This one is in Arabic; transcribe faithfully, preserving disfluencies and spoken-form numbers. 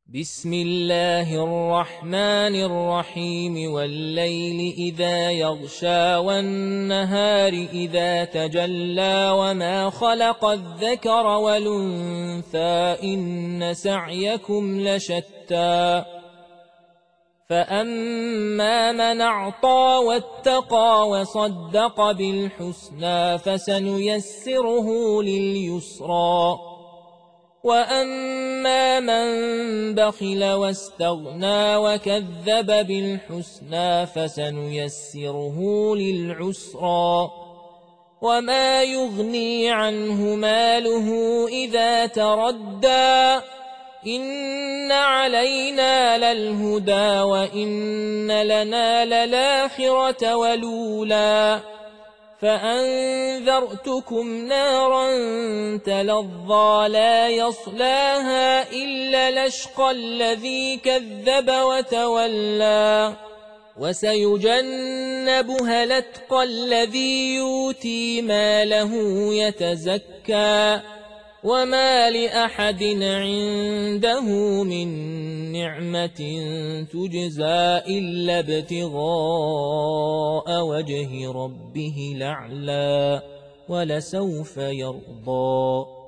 بسم الله الرحمن الرحيم والليل إذا يغشى والنهار إذا تجلى وما خلق الذكر والأنثى إن سعيكم لشتى فأما من أعطى واتقى وصدق بالحسنى فسنيسره لليسرى وأما من بخل واستغنى وكذب بالحسنى فسنيسره للعسرى وما يغني عنه ماله إذا تردى إن علينا للهدى وإن لنا للآخرة والأولى فأنذرتكم نارا تلظى لا يصلاها إلا الأشقى الذي كذب وتولى وسيجنبها الأتقى الذي يؤتي ماله يتزكى وما لأحد عنده من نعمة تجزى إلا ابتغاء وجه ربه الأعلى ولسوف يرضى.